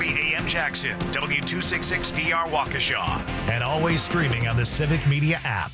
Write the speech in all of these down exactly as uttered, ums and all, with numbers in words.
forty A M Jackson, W two sixty-six D R Waukesha, and always streaming on the Civic Media app.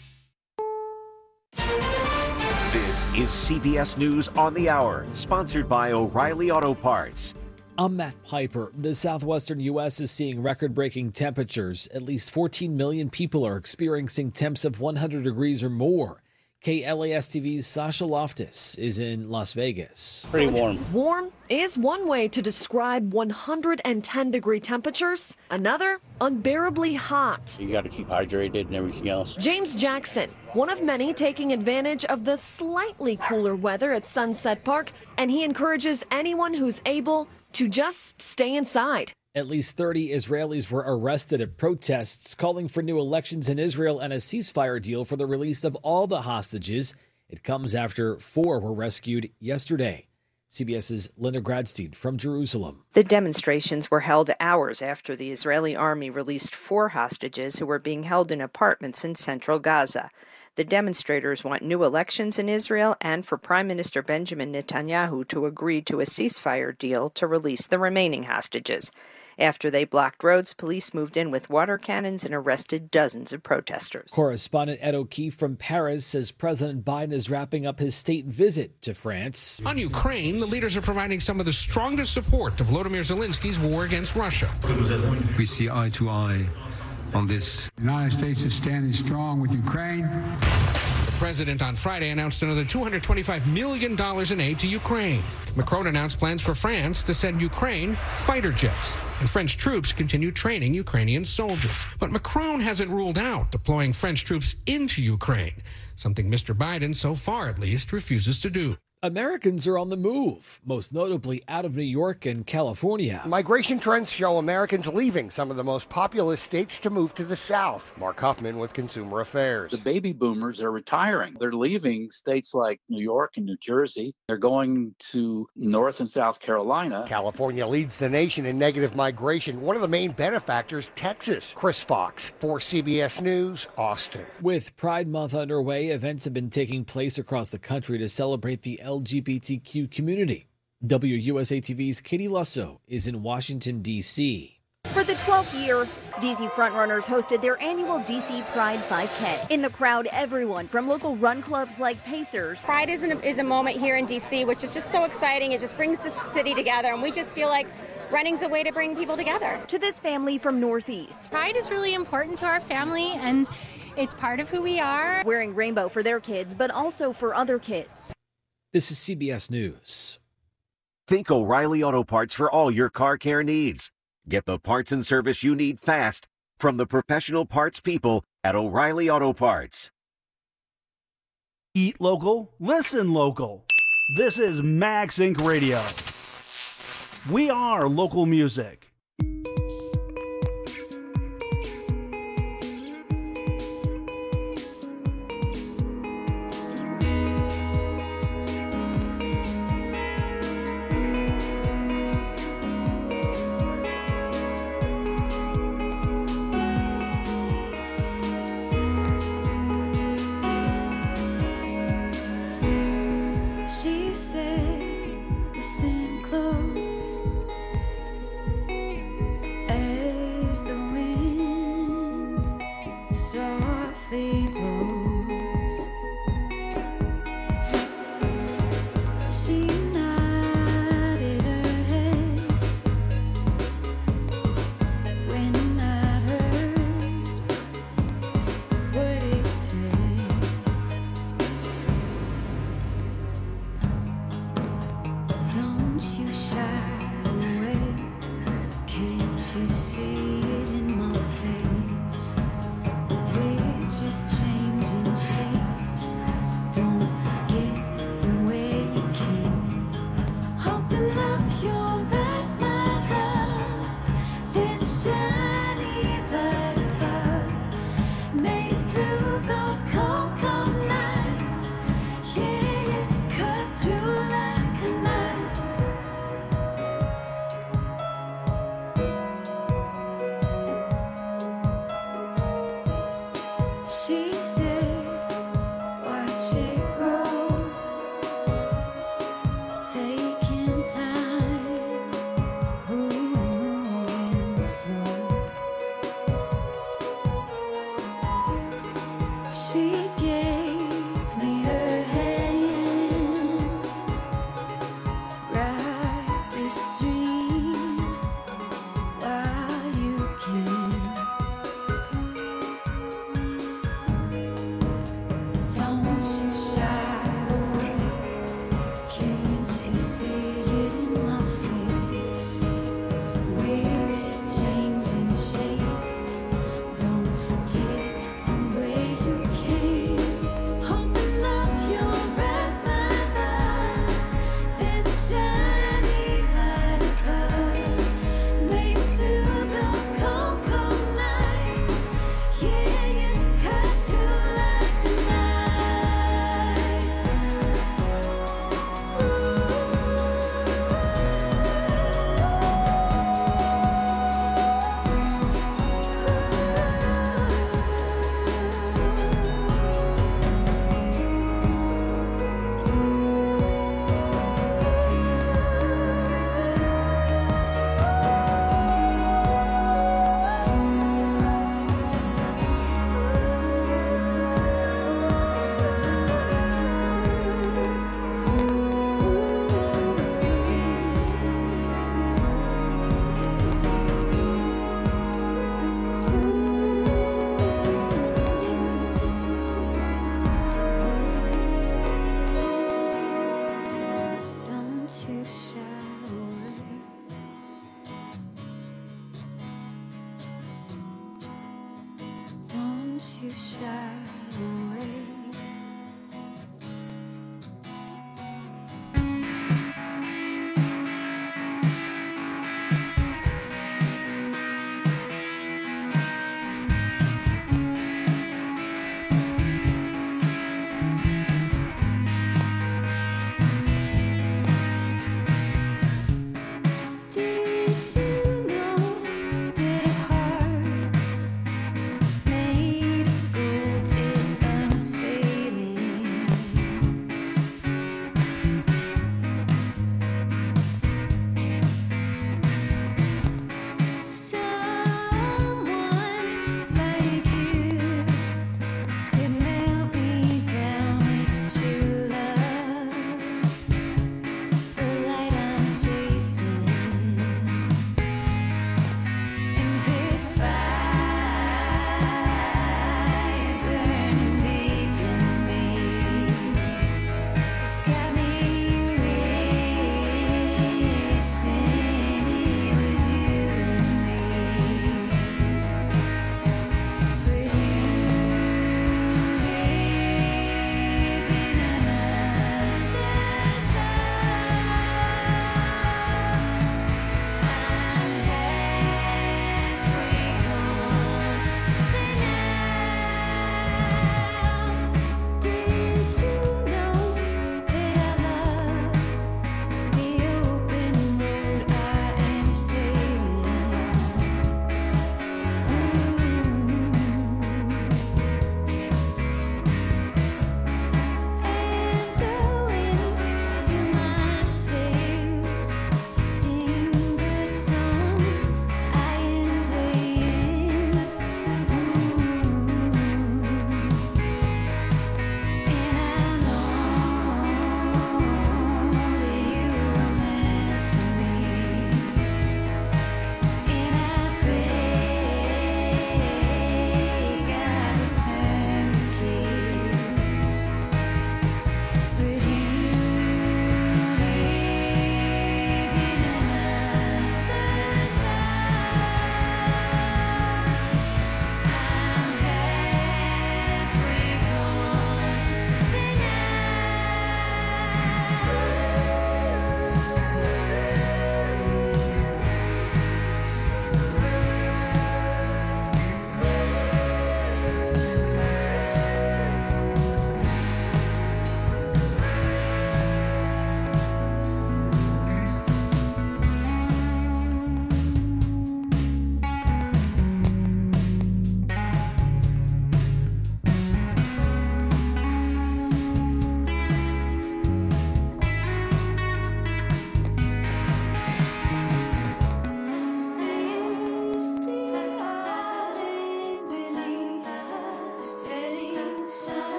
This is C B S News on the Hour, sponsored by O'Reilly Auto Parts. I'm Matt Piper. The southwestern U S is seeing record-breaking temperatures. At least fourteen million people are experiencing temps of one hundred degrees or more. K L A S T V's Sasha Loftus is in Las Vegas. Pretty warm. Warm is one way to describe one hundred ten degree temperatures. Another, unbearably hot. You got to keep hydrated and everything else. James Jackson, one of many taking advantage of the slightly cooler weather at Sunset Park, and he encourages anyone who's able to just stay inside. At least thirty Israelis were arrested at protests calling for new elections in Israel and a ceasefire deal for the release of all the hostages. It comes after four were rescued yesterday. CBS's Linda Gradstein from Jerusalem. The demonstrations were held hours after the Israeli army released four hostages who were being held in apartments in central Gaza. The demonstrators want new elections in Israel and for Prime Minister Benjamin Netanyahu to agree to a ceasefire deal to release the remaining hostages. After they blocked roads, police moved in with water cannons and arrested dozens of protesters. Correspondent Ed O'Keefe from Paris says President Biden is wrapping up his state visit to France. On Ukraine, the leaders are providing some of the strongest support to Volodymyr Zelensky's war against Russia. We see eye to eye on this. The United States is standing strong with Ukraine. The president on Friday announced another two hundred twenty-five million dollars in aid to Ukraine. Macron announced plans for France to send Ukraine fighter jets, and French troops continue training Ukrainian soldiers. But Macron hasn't ruled out deploying French troops into Ukraine, something Mister Biden, so far at least, refuses to do. Americans are on the move, most notably out of New York and California. Migration trends show Americans leaving some of the most populous states to move to the South. Mark Huffman with Consumer Affairs. The baby boomers are retiring. They're leaving states like New York and New Jersey. They're going to North and South Carolina. California leads the nation in negative migration. One of the main benefactors, Texas. Chris Fox for C B S News, Austin. With Pride Month underway, events have been taking place across the country to celebrate the L G B T Q community. W U S A T V's Katie Lusso is in Washington, D C For the twelfth year, D C Frontrunners hosted their annual D C Pride five K. In the crowd, everyone from local run clubs like Pacers. Pride is, an, is a moment here in D C which is just so exciting. It just brings the city together, and we just feel like running's a way to bring people together. To this family from Northeast. Pride is really important to our family, and it's part of who we are. Wearing rainbow for their kids, but also for other kids. This is C B S News. Think O'Reilly Auto Parts for all your car care needs. Get the parts and service you need fast from the professional parts people at O'Reilly Auto Parts. Eat local, listen local. This is Max Incorporated. Radio. We are local music. you shy away.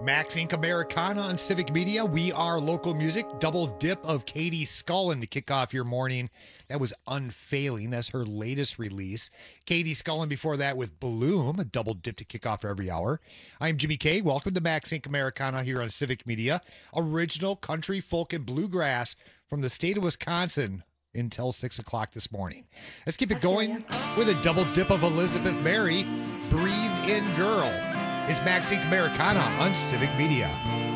Max Inc Americana on Civic Media. We are local music. Double dip of Katie Scullin to kick off your morning. That was Unfailing. That's her latest release. Katie Scullin before that with Bloom, a double dip to kick off every hour. I'm Jimmy K. Welcome to Max Inc Americana here on Civic Media. Original country, folk, and bluegrass from the state of Wisconsin until six o'clock this morning. Let's keep it going with a double dip of Elizabeth Mary, Breathe In Girl. It's Max Inc Americana on Civic Media.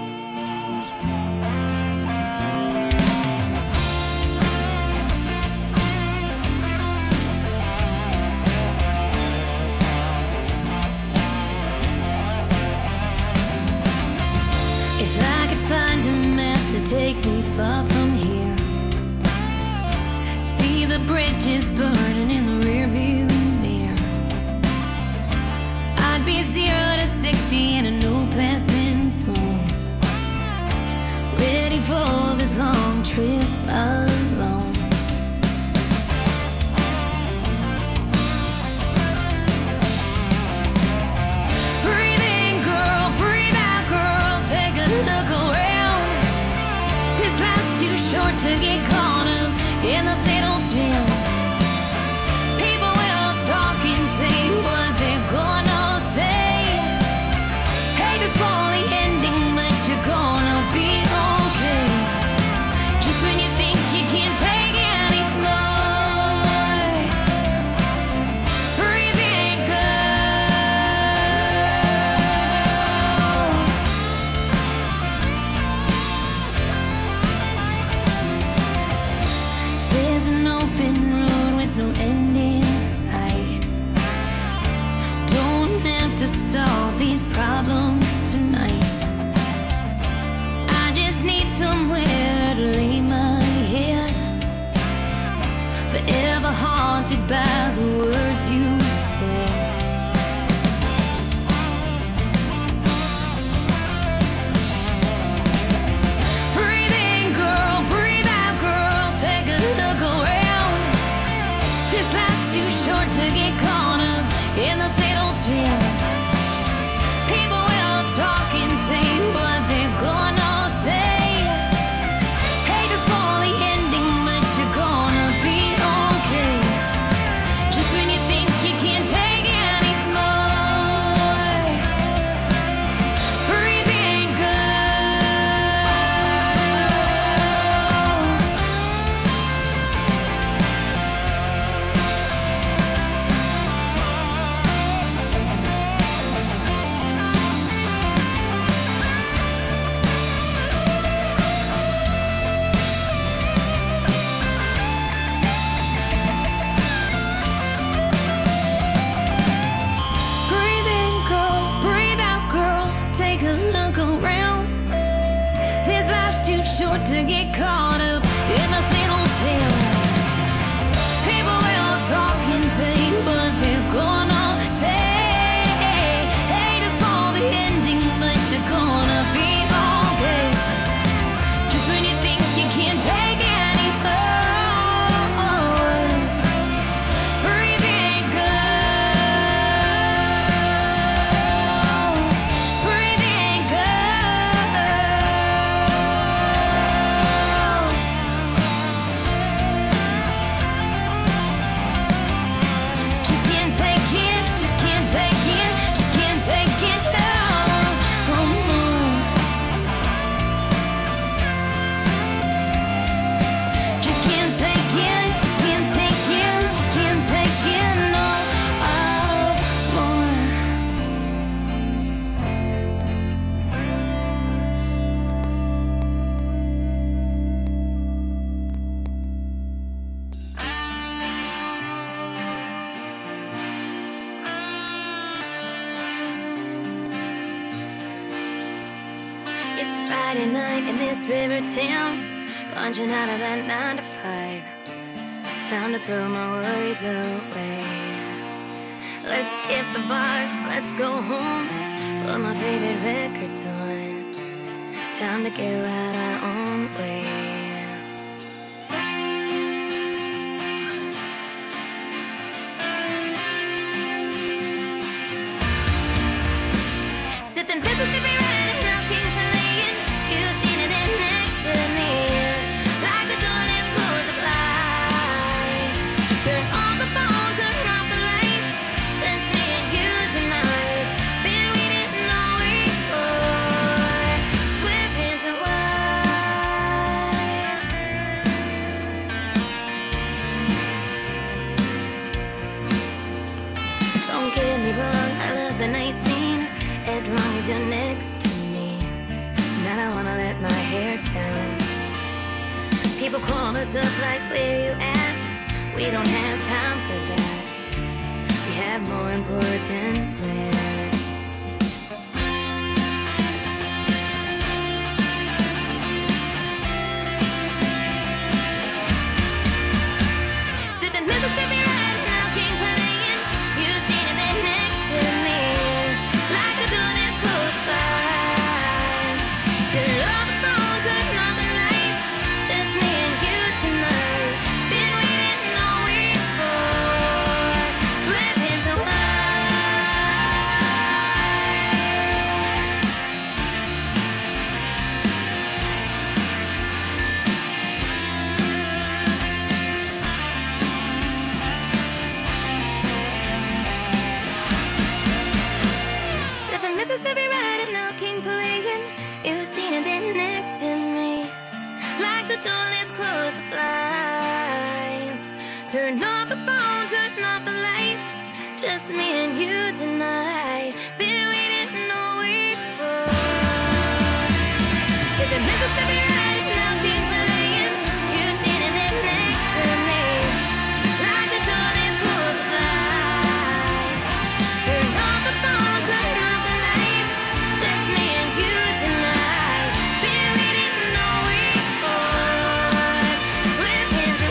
If I could find a map to take me far from here, see the bridges burning in the rearview mirror, I'd be zero to sixty in a no passing zone, ready for this long trip alone. Breathe in, girl, breathe out, girl, take a look around. This life's too short to get caught up in the same old tale. People will talk and say what they're gonna say. Hate to spoil the ending, but you're gonna be okay. Just when you think you can't take any more, breathe in, girl. There's an open road with no end in sight. Don't have to solve these problems tonight. I just need somewhere to lay my head, forever haunted by the words you said. Breathe in, girl, breathe out, girl, take a look around. This life's too short to get caught up in the same old tale. People will talk and say what they're gonna say. Hate to spoil the ending, but you're gonna be okay. Just when you think you can't take any more, breathe in, breathe in, girl, breathe out, girl, take a look around. This life's too short to get caught up in the same old tale. People will talk and say what they're gonna say. Hate to spoil the ending, but you're gonna be okay. Just when you think you can't take any more, breathe in, girl. Breathe in, girl. Just can't take it, just can't take it, just can't take it down. Just can't take it, just can't take it, just can't take it no more. It's Friday night in this river town, punching out of that nine to five. Time to throw my worries away. Let's skip the bars, let's go home, put my favorite records on. Time to go out our own way. Sipping Mississippi red enough cause you're next to me. Tonight I wanna let my hair down. People call us up like, where you at? We don't have time for that. We have more important plans. Mississippi right now, King playing. You standing there next to me, like the door that's close by. Turn off the phone, turn off the lights, just me and you tonight. Been waiting all week for slipping so Mississippi riding now, King playing. You standing there next to me, like the door that's closed the blinds. Turn off the phone, turn off the lights, just me and you tonight. Been waiting all week for. Sipping Mississippi riding now, King playing. You standing there next to me, like the door that's closed the blinds. Turn off the phone, turn off the lights, just me and you tonight. Been waiting all week for slipping so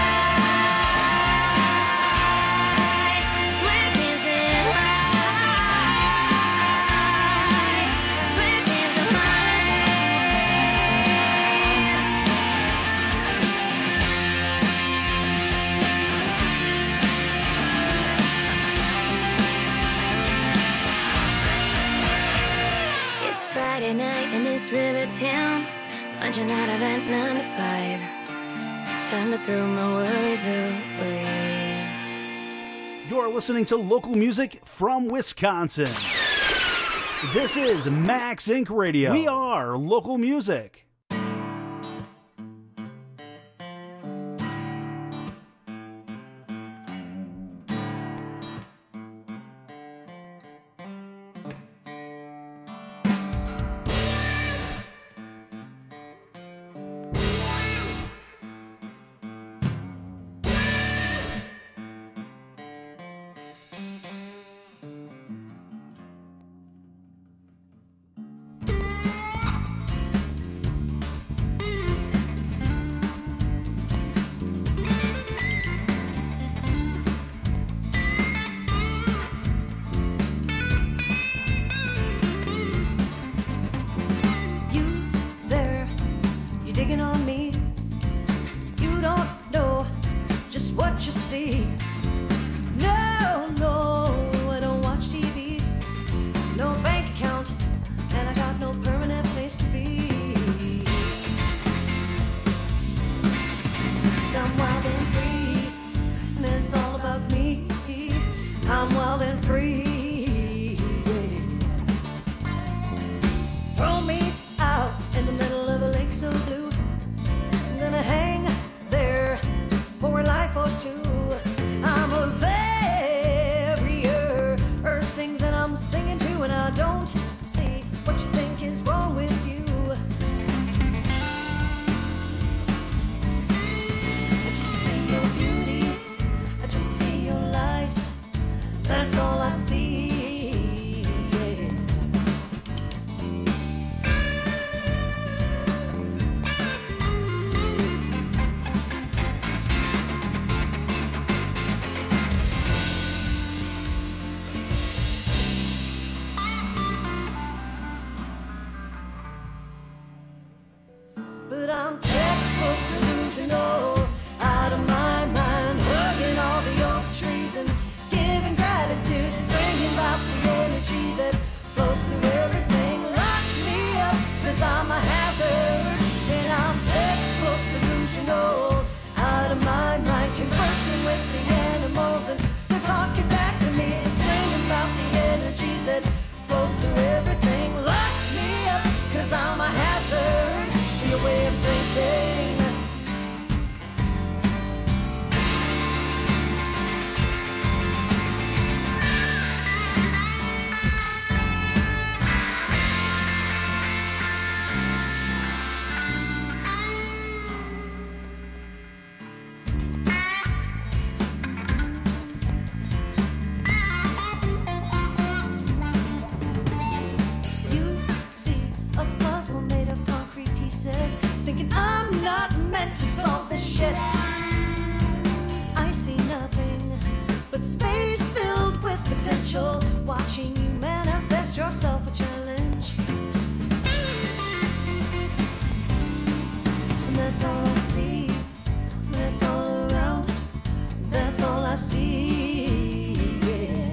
high, slipping so high, slipping so high. It's Friday night in this river town, punching out of that nine to five. Time to throw my worries away. You're listening to local music from Wisconsin. This is Max Incorporated. Radio. We are local music. ship. I see nothing but space filled with potential, watching you manifest yourself a challenge. And that's all I see, that's all around, that's all I see, yeah.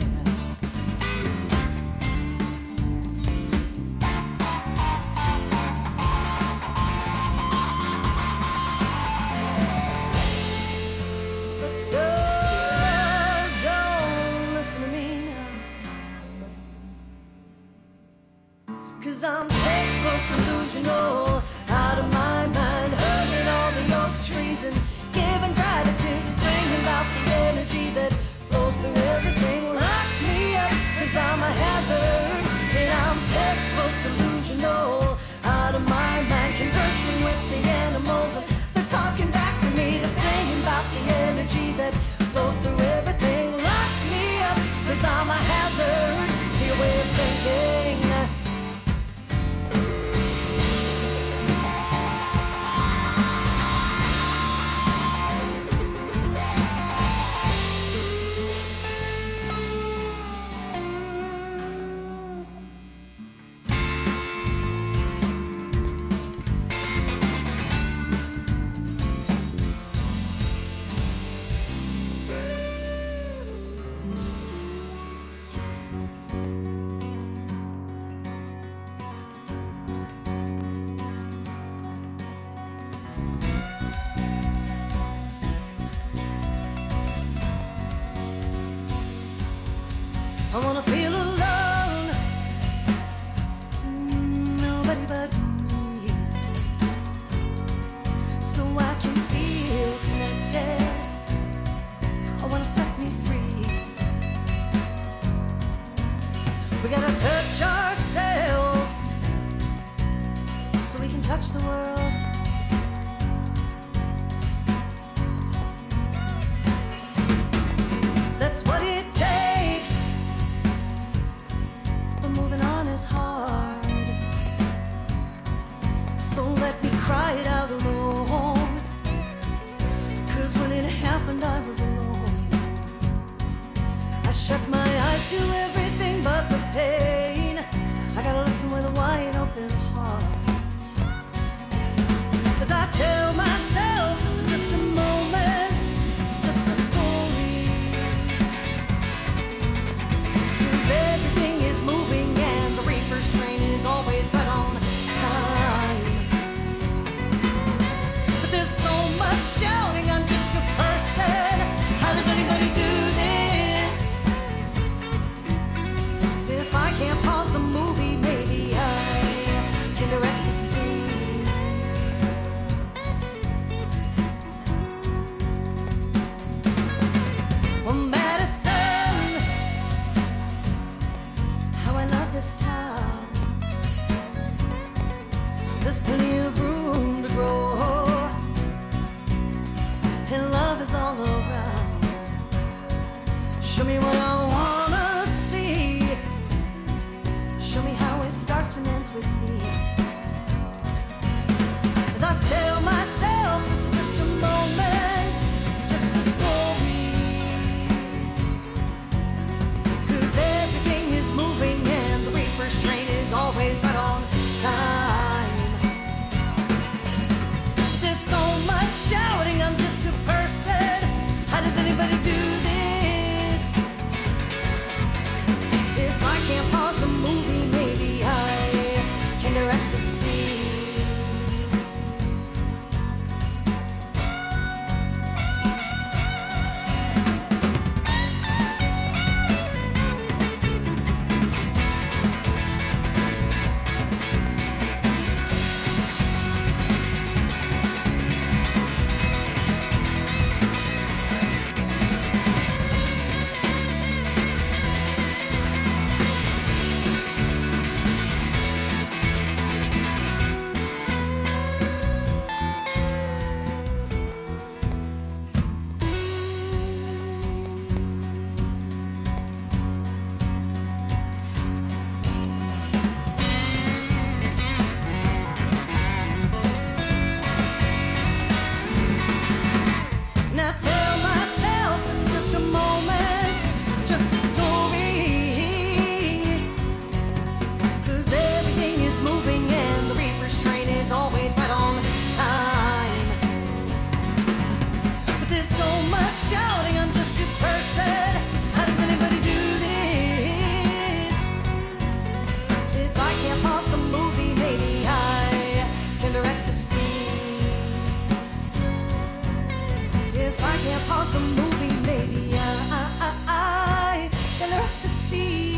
Cause I'm textbook delusional, out of my mind, hugging all the oak trees and giving gratitude, singing about the energy that flows through everything. Lock me up, cause I'm a hazard, and I'm textbook delusional, out of my mind, conversing with the animals. They're talking back to me, they're singing about the energy that flows through everything. Lock me up, cause I'm a hazard to your way of thinking. I wanna feel alone, nobody but me, so I can feel connected. I wanna set me free. We gotta touch ourselves so we can touch the world. That's what it takes. Moving on is hard, so let me cry it out alone. Cause when it happened I was alone. I shut my eyes to everything but the pain. I gotta listen with a wide open heart, as I tell myself this is just a moment, just a story. Cause everything is moving and the Reaper's train is always right on time. But there's so much shouting, I'm just a person. How does anybody do this? If I can't pause the movie, maybe I can direct the scene. Well, Madison, how I love this town. There's plenty of room to grow, and love is all around. Show me what I wanna see. Show me how it starts and ends with me. As I tell myself this is just a moment, just a story. Cause everything is moving and the Reaper's train is always right on time. There's so much shouting, I'm just a person. How does anybody do this? start shouting, I'm just a person. How does anybody do this? If I can't pause the movie, maybe I can direct the scenes. If I can't pause the movie, maybe I, I, I can direct the scenes.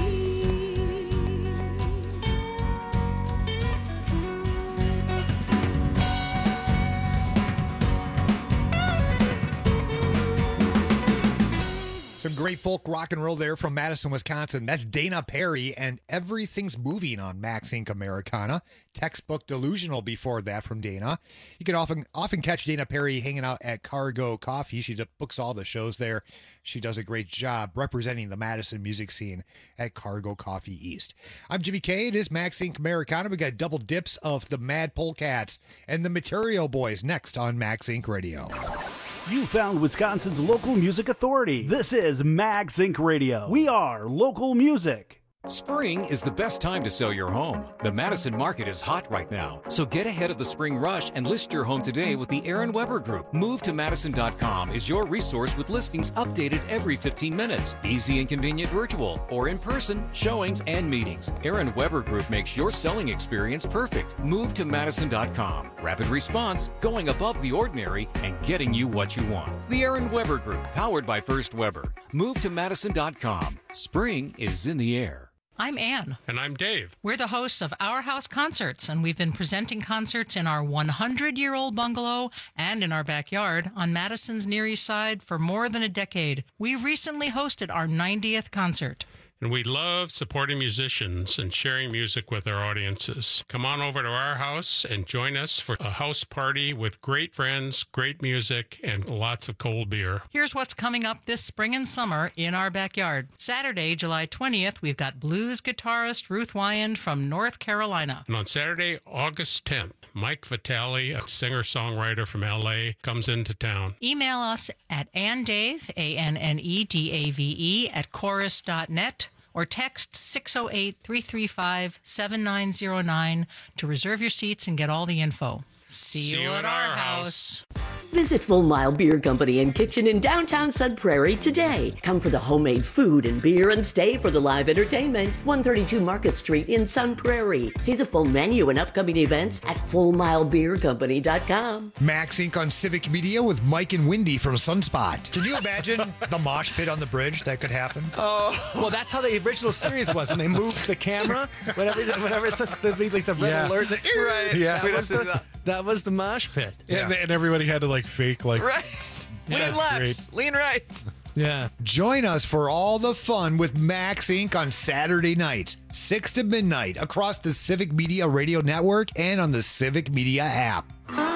Some great folk rock and roll there from Madison, Wisconsin. That's Dana Perry, and Everything's Moving on Max Incorporated. Americana. Textbook Delusional before that from Dana. You can often often catch Dana Perry hanging out at Cargo Coffee. She just books all the shows there. She does a great job representing the Madison music scene at Cargo Coffee East. I'm Jimmy K. It is Max Incorporated. Americana. We got double dips of the Mad Polecats and the Material Boys next on Max Incorporated. Radio. You found Wisconsin's local music authority. This is Max Incorporated. Radio. We are local music. Spring is the best time to sell your home. The Madison market is hot right now, so get ahead of the spring rush and list your home today with the Aaron Weber Group. Move to Madison dot com is your resource with listings updated every fifteen minutes. Easy and convenient virtual or in person showings and meetings. Aaron Weber Group makes your selling experience perfect. Move to Madison dot com. Rapid response, going above the ordinary, and getting you what you want. The Aaron Weber Group, powered by First Weber. Move to Madison dot com. Spring is in the air. I'm Ann. And I'm Dave. We're the hosts of Our House Concerts, and we've been presenting concerts in our hundred-year-old bungalow and in our backyard on Madison's Near East Side for more than a decade. We recently hosted our ninetieth concert. And we love supporting musicians and sharing music with our audiences. Come on over to our house and join us for a house party with great friends, great music, and lots of cold beer. Here's what's coming up this spring and summer in our backyard. Saturday, July twentieth, we've got blues guitarist Ruth Wyand from North Carolina. And on Saturday, August tenth, Mike Vitale, a singer-songwriter from L A, comes into town. Email us at annedave, A N N E D A V E, at chorus dot net. Or text six oh eight, three three five, seven nine oh nine to reserve your seats and get all the info. See, See you, you at our house. Visit Full Mile Beer Company and Kitchen in downtown Sun Prairie today. Come for the homemade food and beer and stay for the live entertainment. one thirty-two Market Street in Sun Prairie. See the full menu and upcoming events at full mile beer company dot com. Max Incorporated on Civic Media with Mike and Wendy from Sunspot. Can you imagine the mosh pit on the bridge that could happen? Oh, well, that's how the original series was when they moved the camera. Whenever, whenever it's the, like the red Yeah. alert, the, Right. Yeah, that We was, don't do the, that was the mosh pit. Yeah. And, and everybody had to like fake like Right. Yeah, Lean left, great. lean right. Yeah. Join us for all the fun with Max Incorporated on Saturday nights, six to midnight, across the Civic Media Radio Network and on the Civic Media app.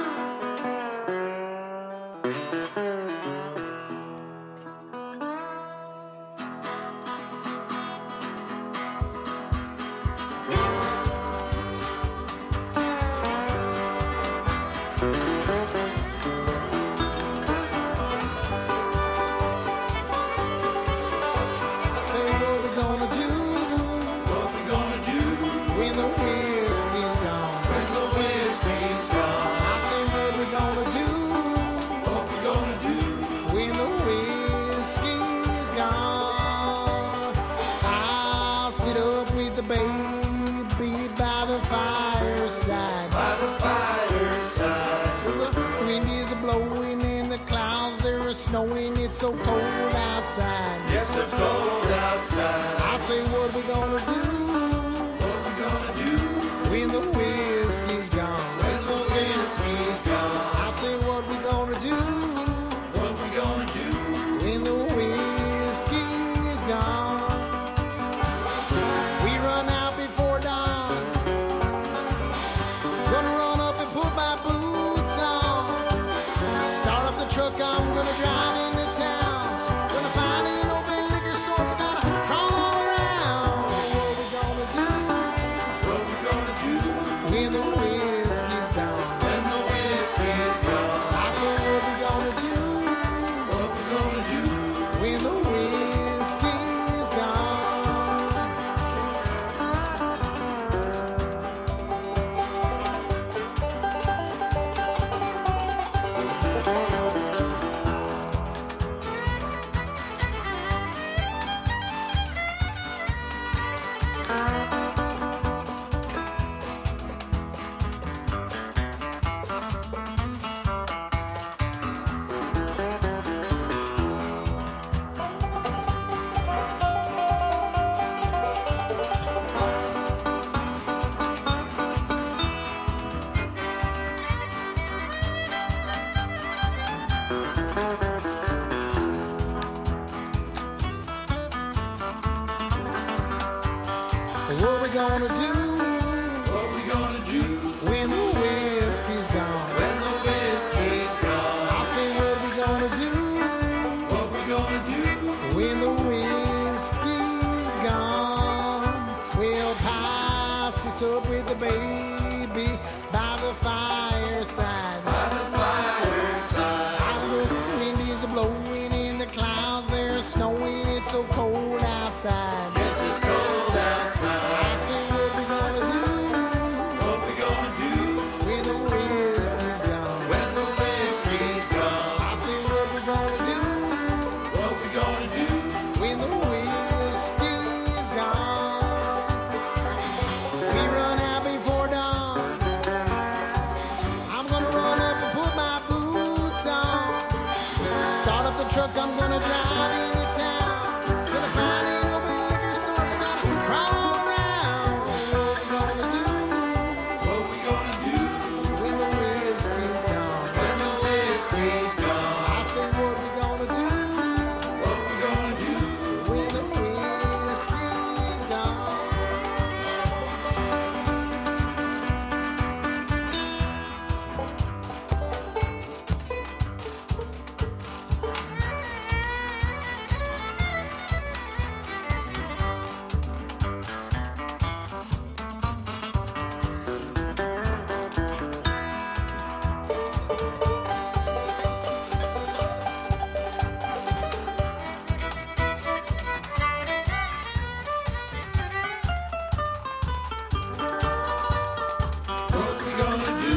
Say what we gonna do, what we gonna do when the whiskey's gone, when the whiskey's gone. I say what we gonna do, what we gonna do when the whiskey's gone. I'll sit up with the baby by the fireside, by the fireside. 'Cause the wind is blowing and the clouds they're snowing. It's so cold outside. Yes, it's cold outside. I say what we gonna do, what we gonna do when the whiskey's gone, when the whiskey's gone. I say what we gonna do, what we gonna do when the whiskey's gone. We run out before dawn, gonna run up and put my boots on, start up the truck, I'm gonna drive into town, gonna find an open liquor store, gotta crawl all around. What we gonna do, what we gonna do when the whiskey's gone, when the whiskey's gone. I said what we gonna do, what we gonna do when the whiskey's gone. gonna do? What we gonna do? When the whiskey's gone. When the whiskey's gone. I say what we gonna do? What we gonna do? When the whiskey's gone. We'll pass it up with the baby by the fireside. By the fireside. I look, the wind is blowing in the clouds. There's snowing. It's so cold outside. Yes, it's cold outside. I say what we gonna do? What we gonna do? When the whiskey's gone. When the whiskey's gone. I say what we gonna do? What we gonna do? When the whiskey's gone. We run out before dawn. I'm gonna run up and put my boots on. Start up the truck, I'm gonna drive into town. Gonna find an open liquor store and I'll crawl all around. What we gonna do? What we gonna do? When the whiskey's gone. When the whiskey's gone. I say what we gonna do? What we gonna do? When the whiskey's gone. What we gonna do?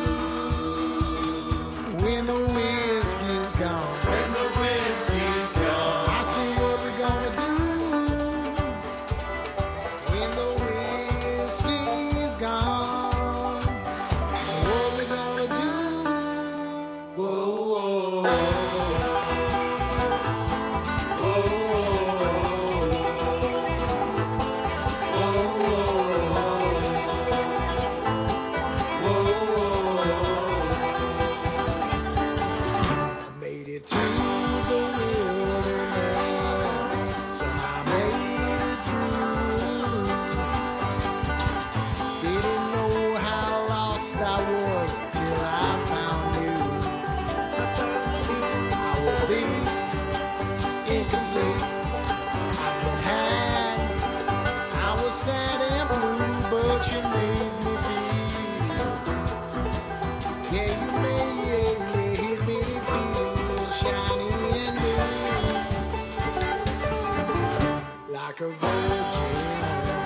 When the whiskey's gone. When the whiskey's gone. I say what we gonna do? When the whiskey's gone. What we gonna do? Whoa, whoa. Whoa, I made it through the wilderness. Somehow made it through. Didn't know how lost I was till I found you. I was big, incomplete. I've been had. I was sad and blue, but you made me feel. Yeah, you made, yeah, yeah, it made me feel shiny and new. Like a virgin.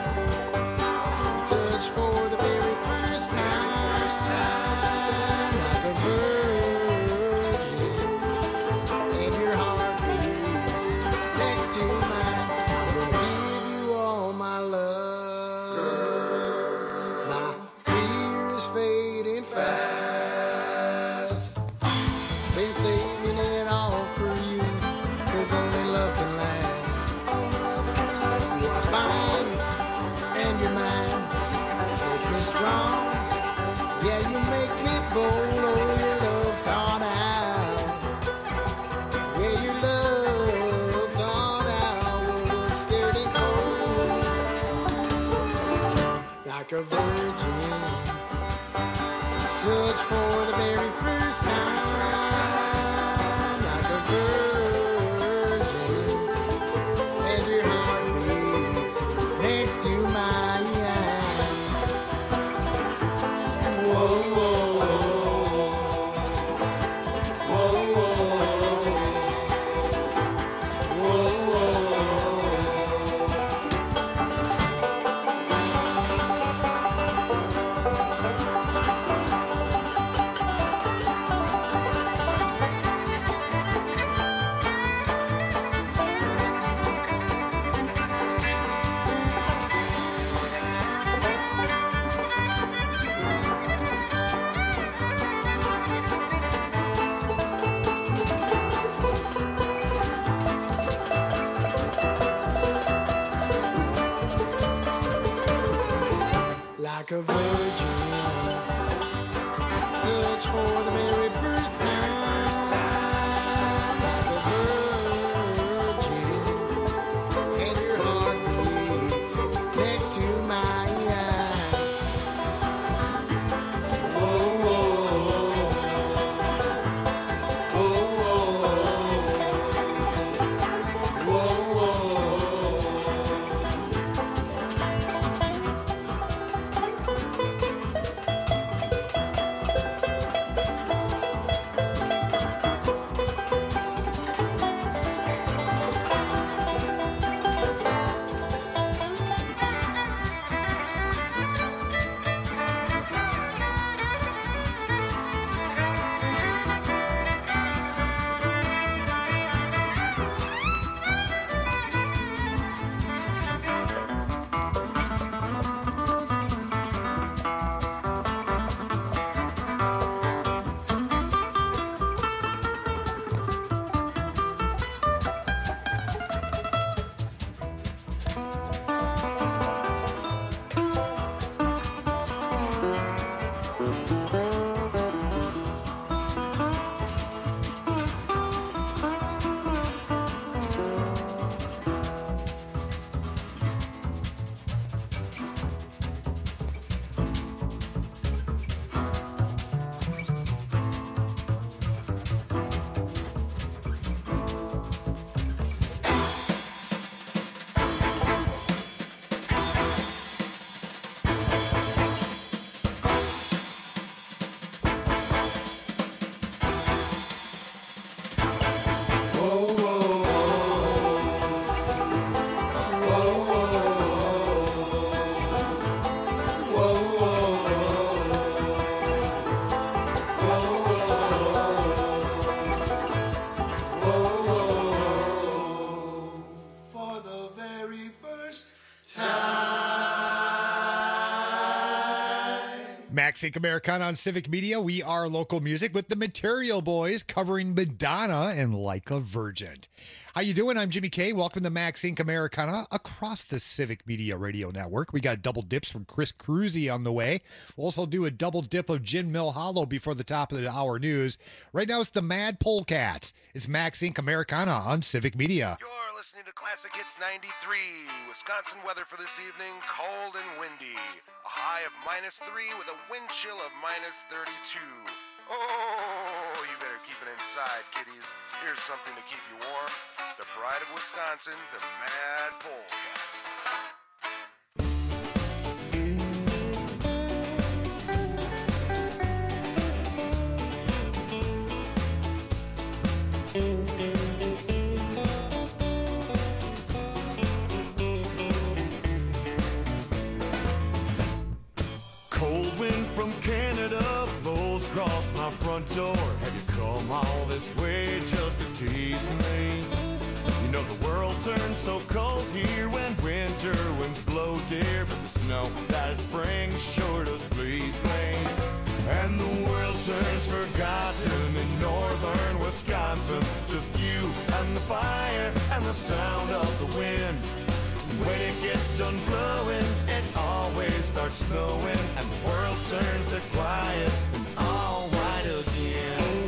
Touch for the very first time. Like a virgin. And your heart beats next to mine. I'm gonna give you all my love. My fear is fading fast. Been saving it all for you, 'cause only love can last. You are fine, and you're mine. Make me strong, yeah, you make me bold. Oh, your love thought out. Yeah, your love thought out. Was scared and cold. Like a virgin. Search for the very first time. Like a virgin. And your heart beats next to mine. Whoa, whoa, whoa, whoa, whoa, like a virgin. Search for the very first time. Like a virgin. And your heart beats next to mine. Max Inc Americana on Civic Media. We are local music with the Material Boys covering Madonna and Like a Virgin. How you doing? I'm Jimmy K. Welcome to Max Inc Americana across the Civic Media Radio Network. We got double dips from Chris Cruzy on the way. We'll also do a double dip of Gin Mill Hollow before the top of the hour news. Right now it's the Mad Polecats. It's Max Inc Americana on Civic Media. You're listening to Classic Hits ninety-three. Wisconsin weather for this evening, cold and windy. A high of minus three with a wind chill of minus thirty-two. Oh, you better keep it inside, kiddies. Here's something to keep you warm. The pride of Wisconsin, the Mad Polecats. Cold wind from Canada blows across my front door. Have you come all this way just to tease me? You know the world turns so cold here when winter winds blow, dear, but the snow that it brings sure does please me. And the world turns forgotten in northern Wisconsin. Just you and the fire and the sound of the wind. When it gets done blowing, it always starts snowing, and the world turns to quiet and all white again.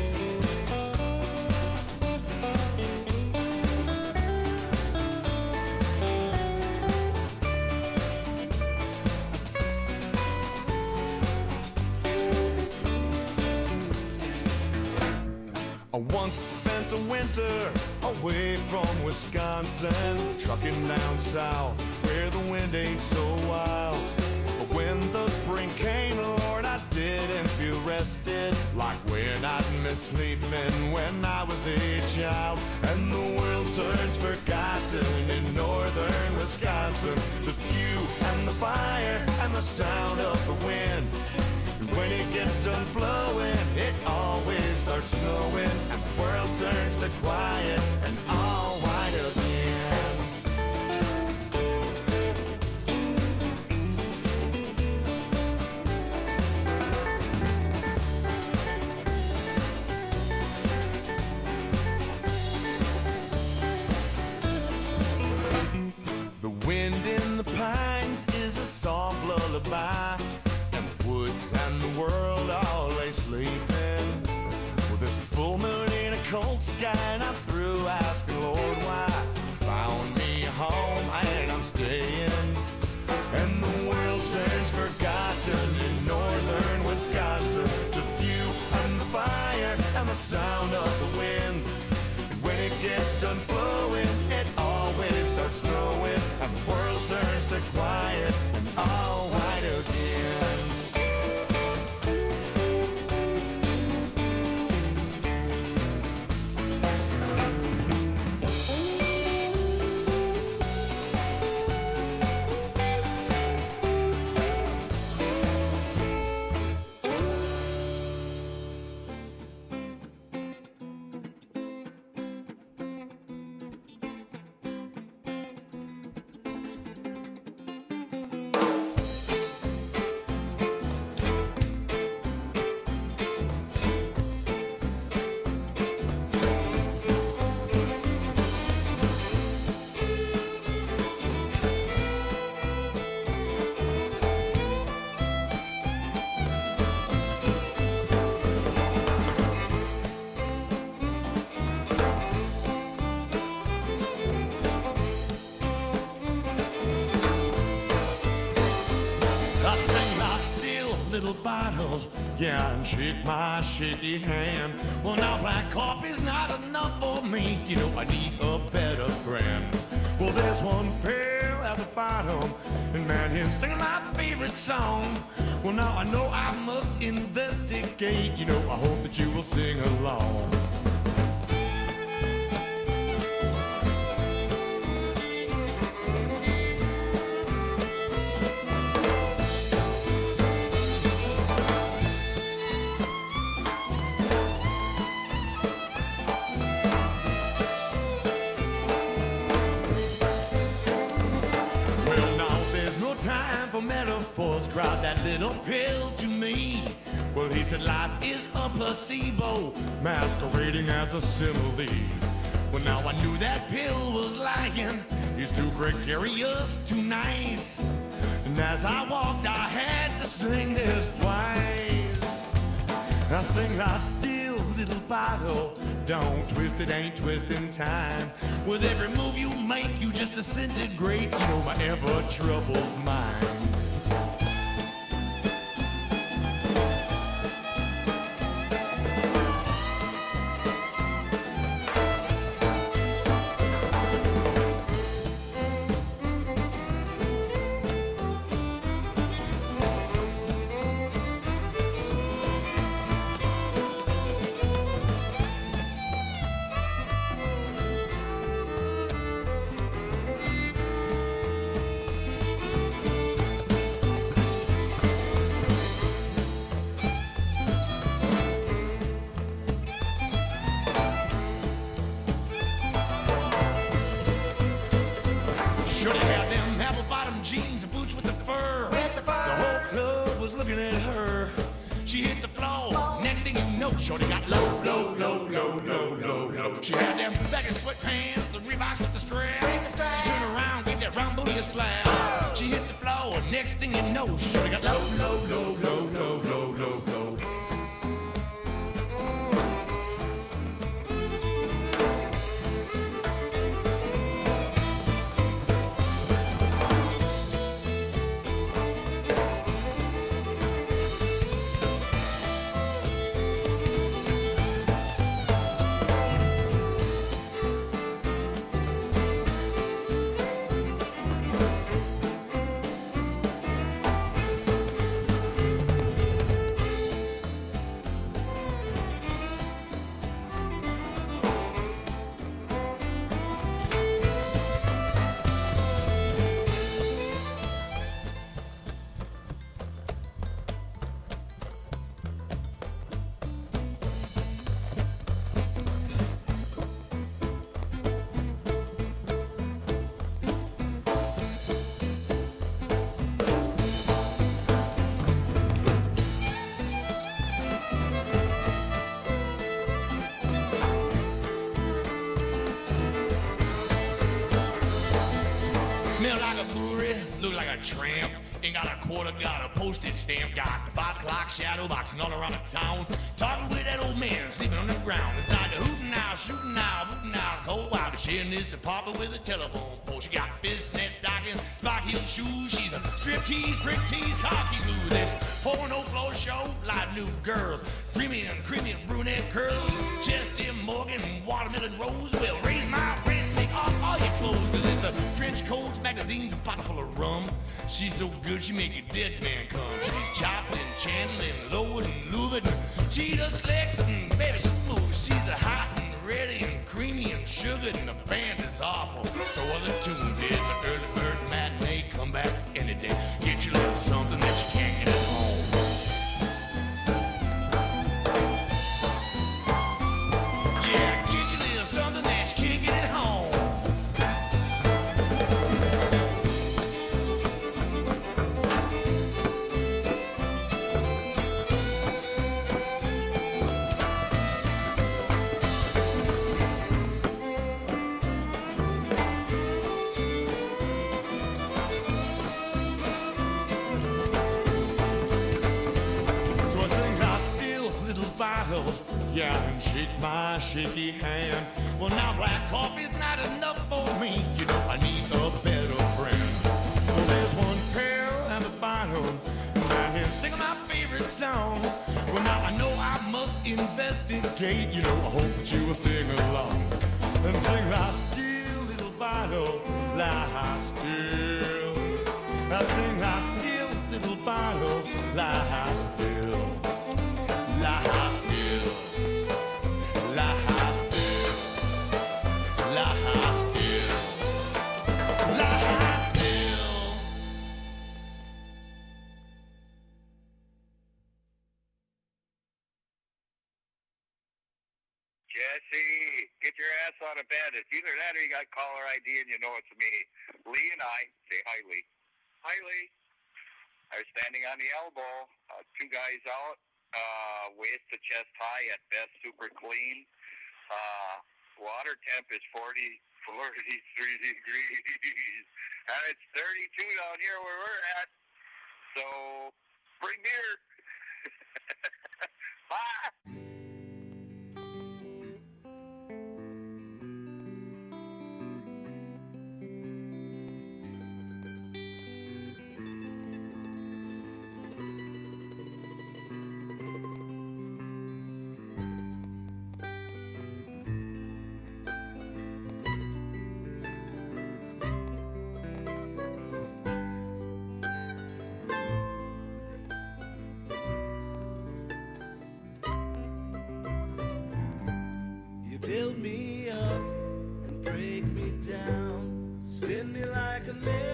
I once spent a winter away from Wisconsin, trucking down south where the wind ain't so wild. But when the spring came, Lord, I didn't feel rested like when I'd miss sleeping when I was a child. And the world turns forgotten in northern Wisconsin. Just you and the fire and the sound of the wind. When it gets done blowing, it always starts snowing, and the world turns to quiet and all white again. The wind in the pines is a soft lullaby. Woods and the world always sleeping. Well, there's a full moon in a cold sky, and I'm through asking Lord why. Found me a home and I'm staying. And the world turns forgotten in northern Wisconsin. Just you and the fire and the sound of the wind. And when it gets done blowing, it always starts snowing, and the world turns to quiet and all white again. Bottle, yeah, and shake my shaky hand. Well, now black coffee's not enough for me. You know, I need a better friend. Well, there's one pail at the bottom, and man, he's singing my favorite song. Well, now I know I must investigate. You know, I hope that you will sing along. Crowd that little pill to me. me. Well, he said life is a placebo, masquerading as a simile. Well, now I knew that pill was lying. He's too gregarious, too nice. And as I walked, I had to sing this twice. I sing that still little bottle. Don't twist it, ain't twisting time. With every move you make, you just disintegrate. You know my ever troubled mind. Shorty got low, low, low, low, low, low, low. She had them baggy sweatpants, the Reeboks with the strap. She turned around, gave that round booty a slap. She hit the floor, and next thing you know, Shorty got low, low, low, low, low, low, low, low. Tramp, ain't got a quarter, got a postage stamp, got the five o'clock shadow boxing all around the town, talking with that old man sleeping on the ground, inside the hooting now, shooting now, hooting now, cold wild, sharing this apartment with a telephone pole. She got fishnet stockings, spike heel shoes, she's a striptease, prick tease, cocky blue, that's porno floor show, live new girls, creamy and creamy and brunette curls, Chester Morgan and watermelon rose, well raise my rent, take off all your clothes, cause it's a trench coats, magazines, a pot full of rum. She's so good she make a dead man come. She's chopping, channeling, lowered and lured. She does flex and baby smooth. She's a hot and ready and creamy and sugared, and the band is awful. So other tunes is an early bird matinee. Come back any day. Get you a little something that you can't get at home. Yeah, get you a little something that you can't get at home. Yeah, and shake my shaky hand. Well, now black coffee's not enough for me. You know I need a better friend. Well, there's one pair and a bottle, and I hear singing my favorite song. Well, now I know I must investigate. You know I hope that you will sing along and sing lie still, little bottle, lie still. I sing lie still, little bottle, lie still, lie still. Jesse, get your ass out of bed. It's either that or you got caller I D and you know it's me. Lee and I. Say hi, Lee. Hi, Lee. I was standing on the elbow, uh, two guys out, uh, waist to chest high, at best super clean. Uh, water temp is forty, forty-three degrees, and it's thirty-two down here where we're at. So bring beer. Bye. Build me up and break me down, spin me like a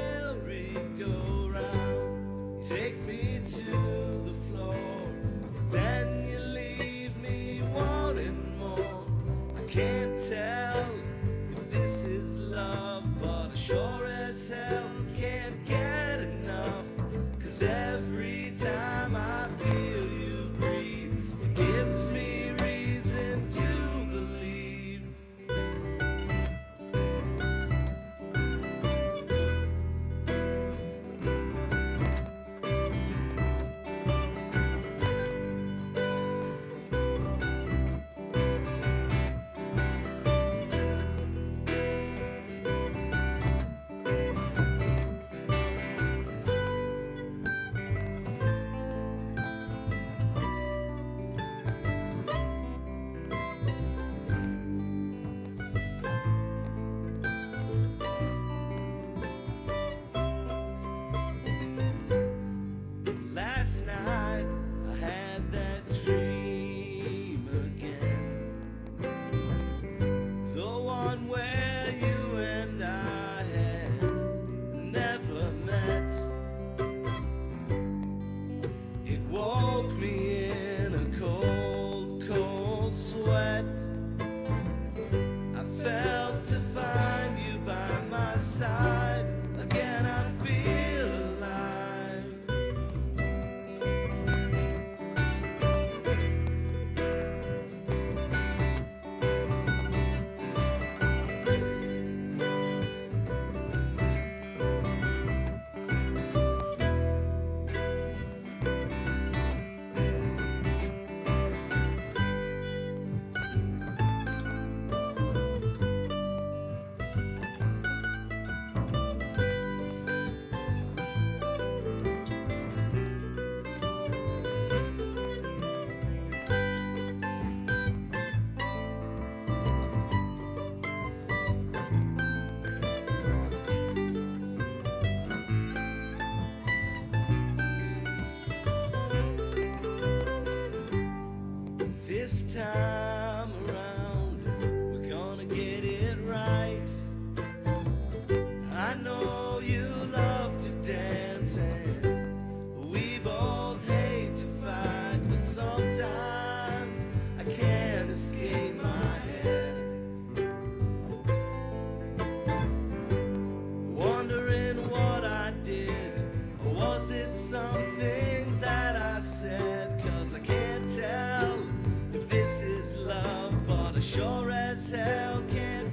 merry-go-round, take me to the floor, then you leave me wanting more. I can't tell if this is love, but I sure as hell can't get enough, 'cause every time I feel you breathe, it gives me reason to this time around, we're gonna get it right. I know you love to dance and we both hate to fight, but sometimes I can't escape my head, wondering what I did, or was it something that I said? 'Cause I can't tell if this is love, but I sure as hell can't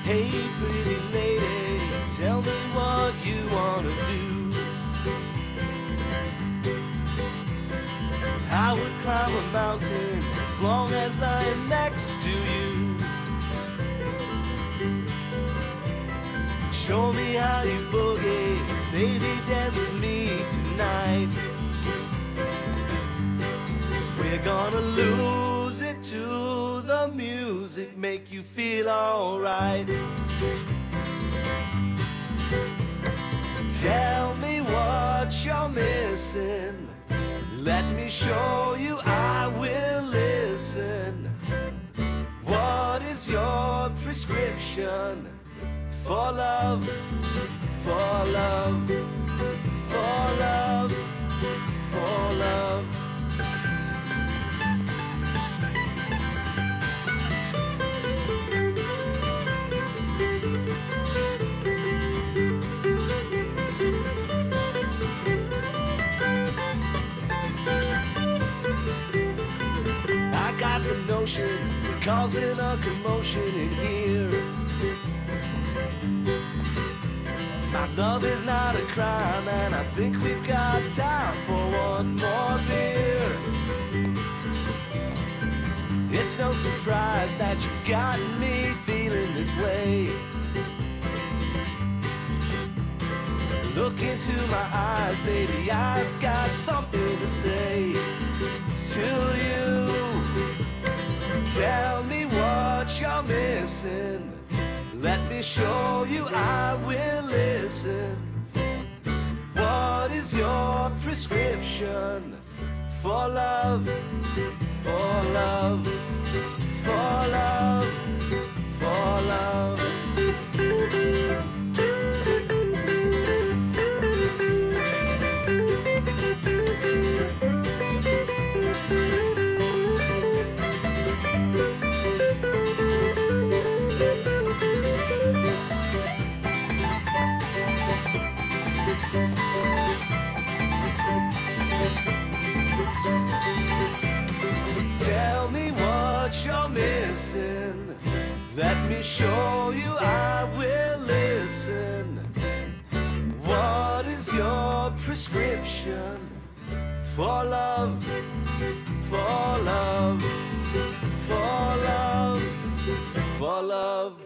Hey, pretty lady, tell me what you wanna do. I would climb a mountain as long as I am next to you. Show me how you boogie, baby, dance with me tonight. We're gonna lose it to the music, make you feel alright. Tell me what you're missing, let me show you, I will listen. What is your prescription for love, for love, for love, for love? The notion, we're causing a commotion in here. My love is not a crime, and I think we've got time for one more beer. It's no surprise that you got me feeling this way. Look into my eyes, baby, I've got something to say to you. Tell me what you're missing, let me show you, I will listen. What is your prescription for love, for love, for love, for love? Tell me what you're missing, let me show you, I will listen. What is your prescription for love, for love, for love, for love?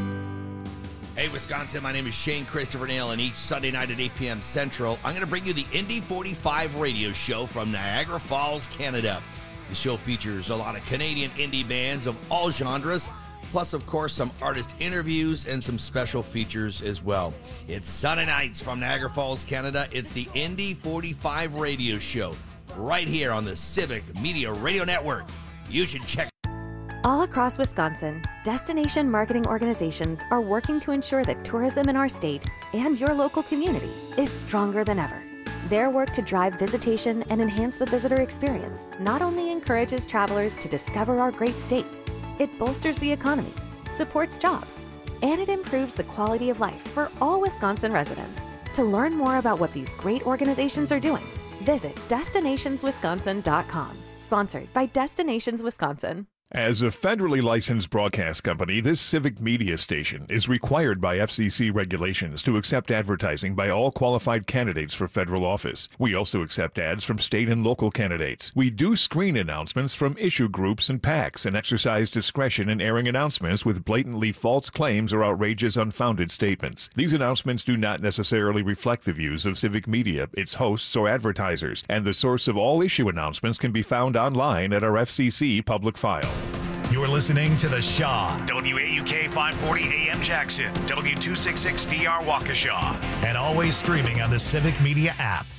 Hey, Wisconsin, my name is Shane Christopher Nail, and each Sunday night at eight p.m. Central, I'm going to bring you the Indy forty-five radio show from Niagara Falls, Canada. The show features a lot of Canadian indie bands of all genres, plus, of course, some artist interviews and some special features as well. It's Sunday nights from Niagara Falls, Canada. It's the Indy forty-five radio show right here on the Civic Media Radio Network. You should check. All across Wisconsin, destination marketing organizations are working to ensure that tourism in our state and your local community is stronger than ever. Their work to drive visitation and enhance the visitor experience not only encourages travelers to discover our great state, it bolsters the economy, supports jobs, and it improves the quality of life for all Wisconsin residents. To learn more about what these great organizations are doing, visit destinations wisconsin dot com. Sponsored by Destinations Wisconsin. As a federally licensed broadcast company, this civic media station is required by F C C regulations to accept advertising by all qualified candidates for federal office. We also accept ads from state and local candidates. We do screen announcements from issue groups and PACs and exercise discretion in airing announcements with blatantly false claims or outrageous, unfounded statements. These announcements do not necessarily reflect the views of civic media, its hosts, or advertisers, and the source of all issue announcements can be found online at our F C C public file. You're listening to The Shaw, W A U K five forty A M Jackson, W two sixty-six D R Waukesha, and always streaming on the Civic Media app.